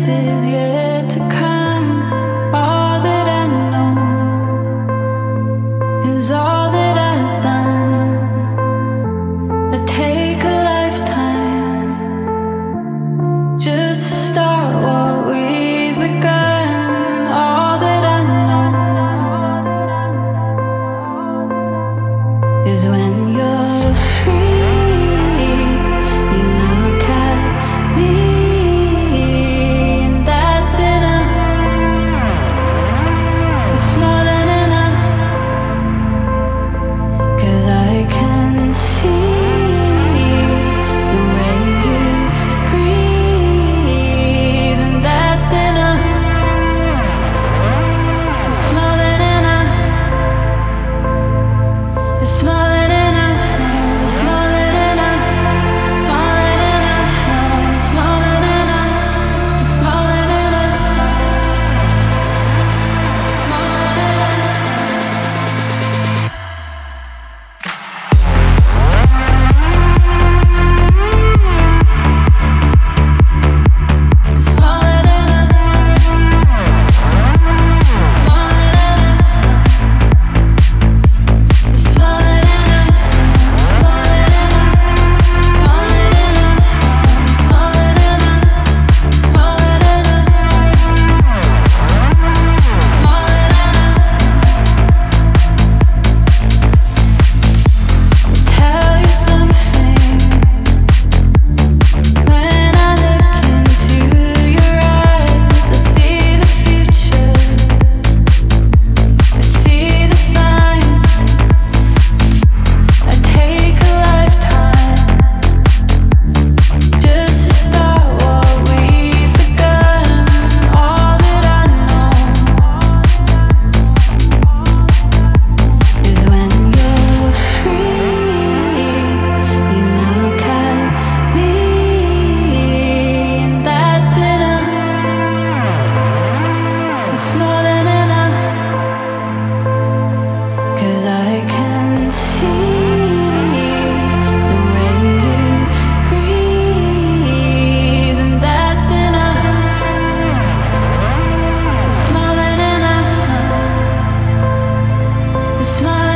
is yet to come. All that I know is all that I've done. I take a lifetime just to start what we've begun. All that I know is when you're free, you look at me, and that's enough. It's more than enough, 'cause I can see the way you breathe, and that's enough. It's more than enough. It's more than enough. It's more than enough. More than enough. It's more than enough. It's more than enough. It's more than enough. It's more than enough. It's more than enough. It's more than enough. It's more than enough. More than enough. It's more than enough. It's more than enough. It's more than enough. Tell you something. When I look into your eyes, I see the future. I see the signs. I take a lifetime just to start what we've begun. All that I know is when you're free, you look at me, and that's enough. It's more than enough, 'cause I can see the way you breathe, and that's enough. It's more than enough. It's more